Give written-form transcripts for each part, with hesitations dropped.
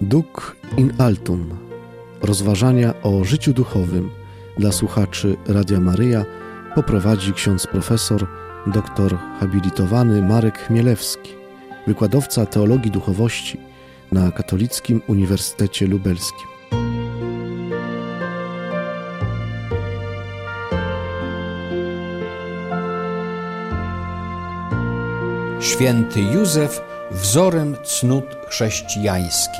Duc in altum. Rozważania o życiu duchowym dla słuchaczy Radia Maryja poprowadzi ksiądz profesor dr habilitowany Marek Chmielewski, wykładowca teologii duchowości na Katolickim Uniwersytecie Lubelskim. Święty Józef wzorem cnót chrześcijańskich.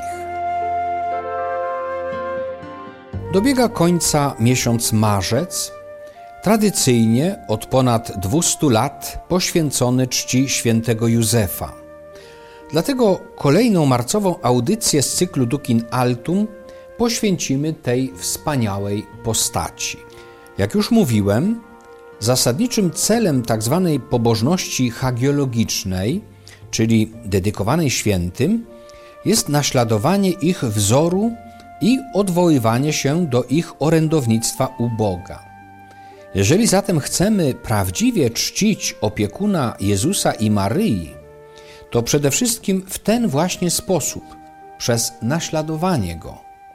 Dobiega końca miesiąc marzec, tradycyjnie od ponad 200 lat poświęcony czci świętego Józefa. Dlatego kolejną marcową audycję z cyklu Duc in altum poświęcimy tej wspaniałej postaci. Jak już mówiłem, zasadniczym celem tzw. pobożności hagiologicznej, czyli dedykowanej świętym, jest naśladowanie ich wzoru i odwoływanie się do ich orędownictwa u Boga. Jeżeli zatem chcemy prawdziwie czcić opiekuna Jezusa i Maryi, to przede wszystkim w ten właśnie sposób, przez naśladowanie Go.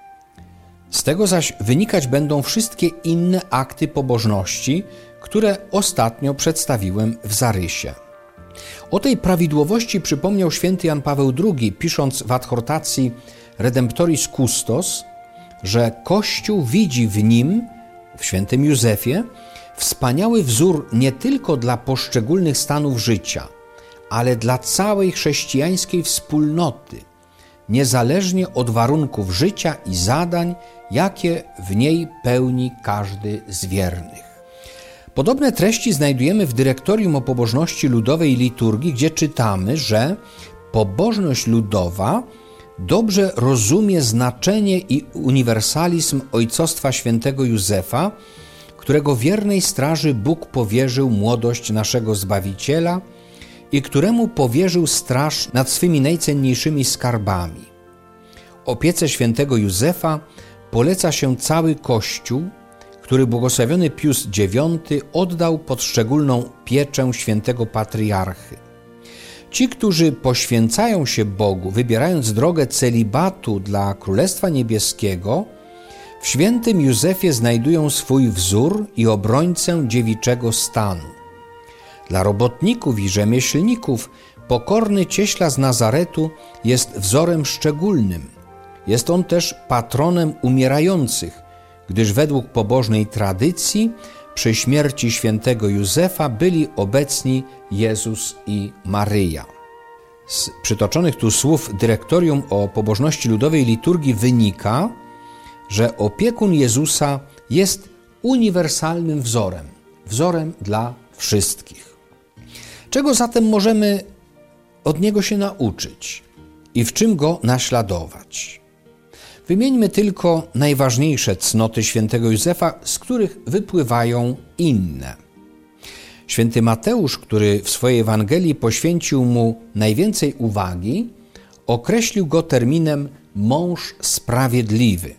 Z tego zaś wynikać będą wszystkie inne akty pobożności, które ostatnio przedstawiłem w zarysie. O tej prawidłowości przypomniał święty Jan Paweł II, pisząc w adhortacji Redemptoris Custos, że Kościół widzi w nim, w świętym Józefie, wspaniały wzór nie tylko dla poszczególnych stanów życia, ale dla całej chrześcijańskiej wspólnoty, niezależnie od warunków życia i zadań, jakie w niej pełni każdy z wiernych. Podobne treści znajdujemy w Dyrektorium o pobożności ludowej i liturgii, gdzie czytamy, że pobożność ludowa dobrze rozumie znaczenie i uniwersalizm ojcostwa świętego Józefa, którego wiernej straży Bóg powierzył młodość naszego Zbawiciela i któremu powierzył straż nad swymi najcenniejszymi skarbami. Opiece świętego Józefa poleca się cały Kościół, który błogosławiony Pius IX oddał pod szczególną pieczę świętego patriarchy. Ci, którzy poświęcają się Bogu, wybierając drogę celibatu dla Królestwa Niebieskiego, w świętym Józefie znajdują swój wzór i obrońcę dziewiczego stanu. Dla robotników i rzemieślników pokorny cieśla z Nazaretu jest wzorem szczególnym. Jest on też patronem umierających, gdyż według pobożnej tradycji przy śmierci świętego Józefa byli obecni Jezus i Maryja. Z przytoczonych tu słów Dyrektorium o pobożności ludowej i liturgii wynika, że opiekun Jezusa jest uniwersalnym wzorem dla wszystkich. Czego zatem możemy od Niego się nauczyć i w czym Go naśladować? Wymieńmy tylko najważniejsze cnoty świętego Józefa, z których wypływają inne. Święty Mateusz, który w swojej Ewangelii poświęcił mu najwięcej uwagi, określił go terminem mąż sprawiedliwy,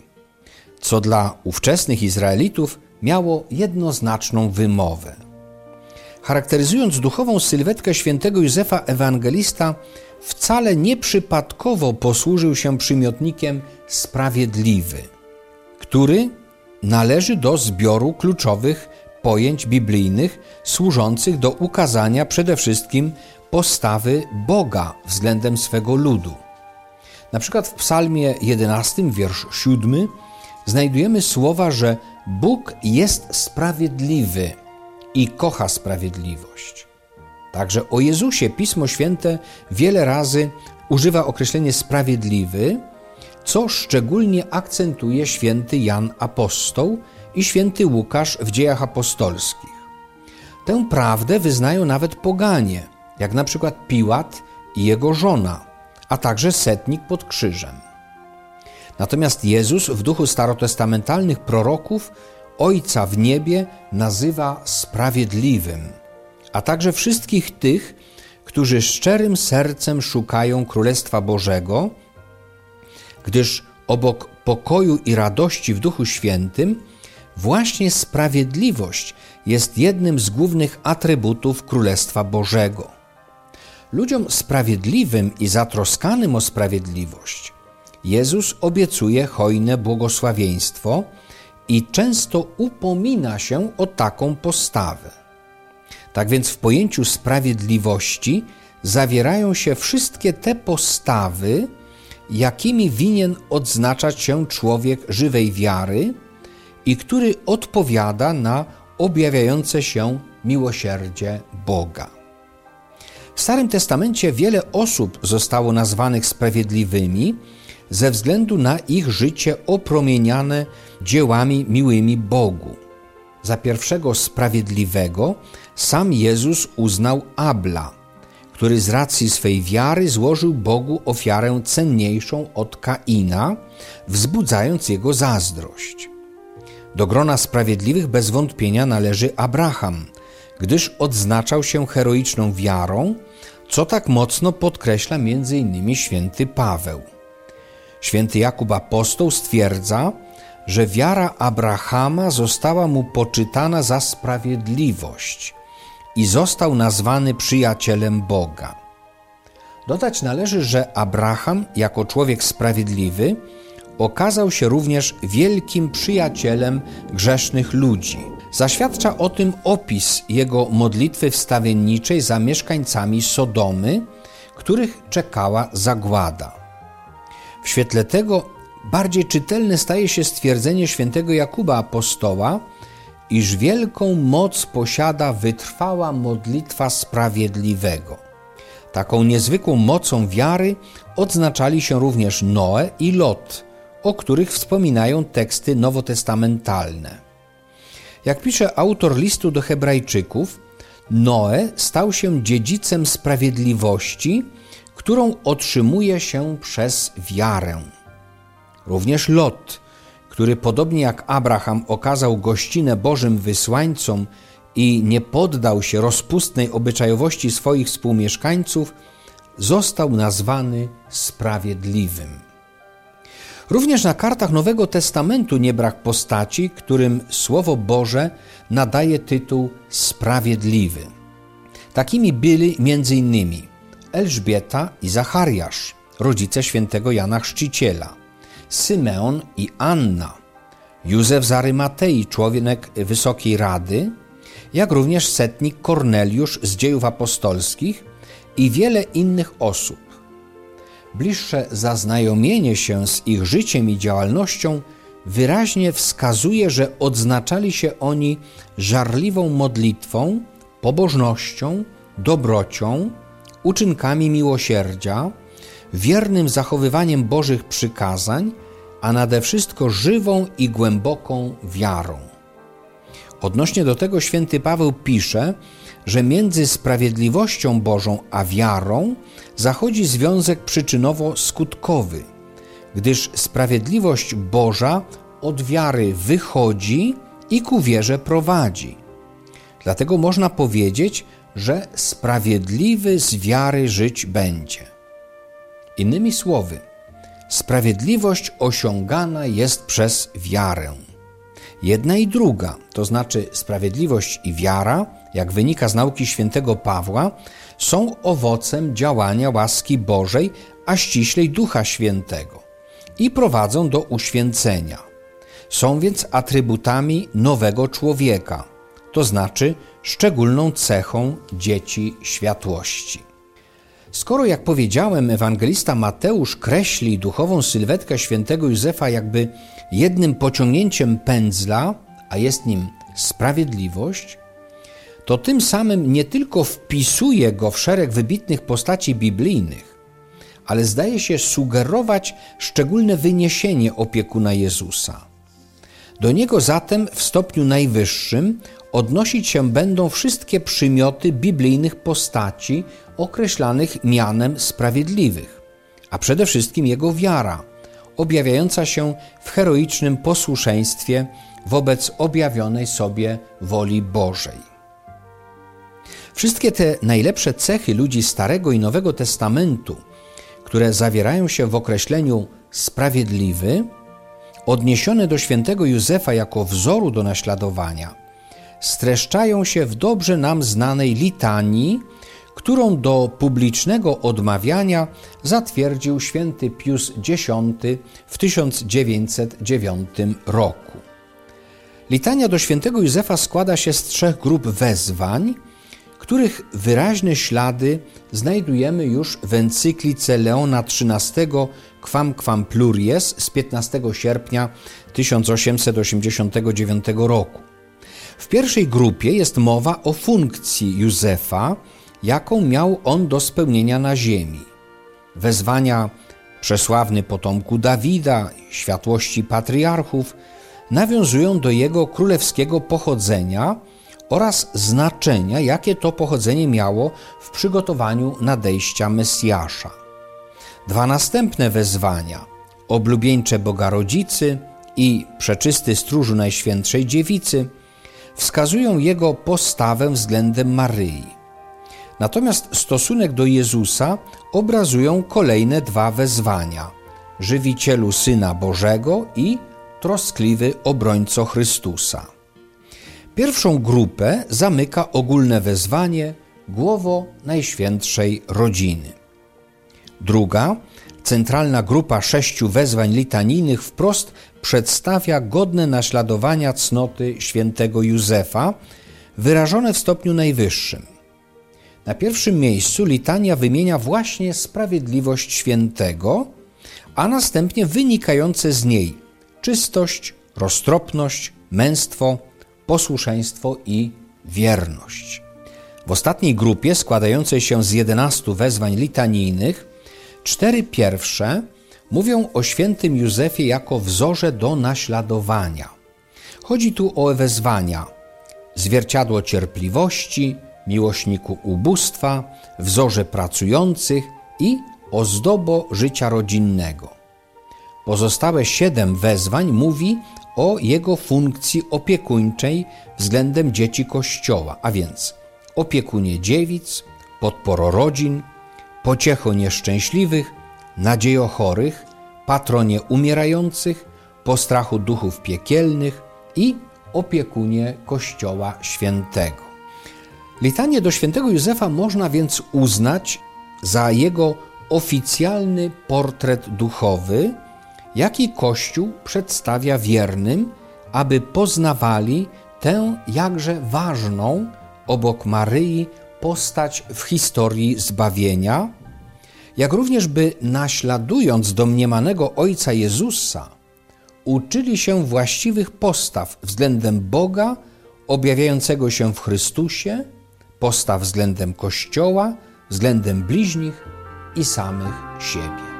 co dla ówczesnych Izraelitów miało jednoznaczną wymowę. Charakteryzując duchową sylwetkę świętego Józefa, ewangelista wcale nieprzypadkowo posłużył się przymiotnikiem sprawiedliwy, który należy do zbioru kluczowych pojęć biblijnych służących do ukazania przede wszystkim postawy Boga względem swego ludu. Na przykład w Psalmie 11, wiersz 7 znajdujemy słowa, że Bóg jest sprawiedliwy i kocha sprawiedliwość. Także o Jezusie Pismo Święte wiele razy używa określenia sprawiedliwy, co szczególnie akcentuje święty Jan Apostoł i święty Łukasz w Dziejach Apostolskich. Tę prawdę wyznają nawet poganie, jak na przykład Piłat i jego żona, a także setnik pod krzyżem. Natomiast Jezus w duchu starotestamentalnych proroków Ojca w niebie nazywa sprawiedliwym, a także wszystkich tych, którzy szczerym sercem szukają Królestwa Bożego, gdyż obok pokoju i radości w Duchu Świętym właśnie sprawiedliwość jest jednym z głównych atrybutów Królestwa Bożego. Ludziom sprawiedliwym i zatroskanym o sprawiedliwość Jezus obiecuje hojne błogosławieństwo i często upomina się o taką postawę. Tak więc w pojęciu sprawiedliwości zawierają się wszystkie te postawy, jakimi winien odznaczać się człowiek żywej wiary i który odpowiada na objawiające się miłosierdzie Boga. W Starym Testamencie wiele osób zostało nazwanych sprawiedliwymi ze względu na ich życie opromieniane dziełami miłymi Bogu. Za pierwszego sprawiedliwego sam Jezus uznał Abla, który z racji swej wiary złożył Bogu ofiarę cenniejszą od Kaina, wzbudzając jego zazdrość. Do grona sprawiedliwych bez wątpienia należy Abraham, gdyż odznaczał się heroiczną wiarą, co tak mocno podkreśla m.in. święty Paweł. Święty Jakub Apostoł stwierdza, że wiara Abrahama została mu poczytana za sprawiedliwość i został nazwany przyjacielem Boga. Dodać należy, że Abraham, jako człowiek sprawiedliwy, okazał się również wielkim przyjacielem grzesznych ludzi. Zaświadcza o tym opis jego modlitwy wstawienniczej za mieszkańcami Sodomy, których czekała zagłada. W świetle tego bardziej czytelne staje się stwierdzenie świętego Jakuba Apostoła, iż wielką moc posiada wytrwała modlitwa sprawiedliwego. Taką niezwykłą mocą wiary odznaczali się również Noe i Lot, o których wspominają teksty nowotestamentalne. Jak pisze autor listu do Hebrajczyków, Noe stał się dziedzicem sprawiedliwości, którą otrzymuje się przez wiarę. Również Lot, który podobnie jak Abraham okazał gościnę Bożym wysłańcom i nie poddał się rozpustnej obyczajowości swoich współmieszkańców, został nazwany sprawiedliwym. Również na kartach Nowego Testamentu nie brak postaci, którym Słowo Boże nadaje tytuł sprawiedliwy. Takimi byli m.in. Elżbieta i Zachariasz, rodzice świętego Jana Chrzciciela, Symeon i Anna, Józef z Arymatei, członek Wysokiej Rady, jak również setnik Korneliusz z Dziejów Apostolskich i wiele innych osób. Bliższe zaznajomienie się z ich życiem i działalnością wyraźnie wskazuje, że odznaczali się oni żarliwą modlitwą, pobożnością, dobrocią, uczynkami miłosierdzia, wiernym zachowywaniem Bożych przykazań, a nade wszystko żywą i głęboką wiarą. Odnośnie do tego święty Paweł pisze, że między sprawiedliwością Bożą a wiarą zachodzi związek przyczynowo-skutkowy, gdyż sprawiedliwość Boża od wiary wychodzi i ku wierze prowadzi. Dlatego można powiedzieć, że sprawiedliwy z wiary żyć będzie. Innymi słowy, sprawiedliwość osiągana jest przez wiarę. Jedna i druga, to znaczy sprawiedliwość i wiara, jak wynika z nauki świętego Pawła, są owocem działania łaski Bożej, a ściślej Ducha Świętego i prowadzą do uświęcenia. Są więc atrybutami nowego człowieka, to znaczy szczególną cechą dzieci światłości. Skoro, jak powiedziałem, ewangelista Mateusz kreśli duchową sylwetkę świętego Józefa jakby jednym pociągnięciem pędzla, a jest nim sprawiedliwość, to tym samym nie tylko wpisuje go w szereg wybitnych postaci biblijnych, ale zdaje się sugerować szczególne wyniesienie opiekuna Jezusa. Do niego zatem w stopniu najwyższym odnosić się będą wszystkie przymioty biblijnych postaci określanych mianem sprawiedliwych, a przede wszystkim jego wiara, objawiająca się w heroicznym posłuszeństwie wobec objawionej sobie woli Bożej. Wszystkie te najlepsze cechy ludzi Starego i Nowego Testamentu, które zawierają się w określeniu sprawiedliwy, odniesione do świętego Józefa jako wzoru do naśladowania, streszczają się w dobrze nam znanej litanii, którą do publicznego odmawiania zatwierdził święty Pius X w 1909 roku. Litania do świętego Józefa składa się z 3 grup wezwań, których wyraźne ślady znajdujemy już w encyklice Leona XIII Quam Pluries z 15 sierpnia 1889 roku. W pierwszej grupie jest mowa o funkcji Józefa, jaką miał on do spełnienia na ziemi. Wezwania przesławny potomku Dawida, światłości patriarchów nawiązują do jego królewskiego pochodzenia oraz znaczenia, jakie to pochodzenie miało w przygotowaniu nadejścia Mesjasza. 2 następne wezwania, oblubieńcze Boga Rodzicy i przeczysty stróżu Najświętszej Dziewicy, wskazują jego postawę względem Maryi. Natomiast stosunek do Jezusa obrazują kolejne 2 wezwania: żywicielu Syna Bożego i troskliwy obrońco Chrystusa. Pierwszą grupę zamyka ogólne wezwanie głowo Najświętszej Rodziny. Druga, centralna grupa 6 wezwań litanijnych wprost przedstawia godne naśladowania cnoty świętego Józefa, wyrażone w stopniu najwyższym. Na pierwszym miejscu litania wymienia właśnie sprawiedliwość świętego, a następnie wynikające z niej czystość, roztropność, męstwo, posłuszeństwo i wierność. W ostatniej grupie, składającej się z 11 wezwań litanijnych, 4 pierwsze mówią o świętym Józefie jako wzorze do naśladowania. Chodzi tu o wezwania: zwierciadło cierpliwości, miłośniku ubóstwa, wzorze pracujących i ozdobo życia rodzinnego. Pozostałe 7 wezwań mówi o jego funkcji opiekuńczej względem dzieci Kościoła, a więc opiekunie dziewic, podporo rodzin, pociecho nieszczęśliwych, nadziejo chorych, patronie umierających, postrachu duchów piekielnych i opiekunie Kościoła Świętego. Litanię do świętego Józefa można więc uznać za jego oficjalny portret duchowy, jaki Kościół przedstawia wiernym, aby poznawali tę jakże ważną obok Maryi postać w historii zbawienia, jak również by naśladując domniemanego Ojca Jezusa, uczyli się właściwych postaw względem Boga objawiającego się w Chrystusie, postaw względem Kościoła, względem bliźnich i samych siebie.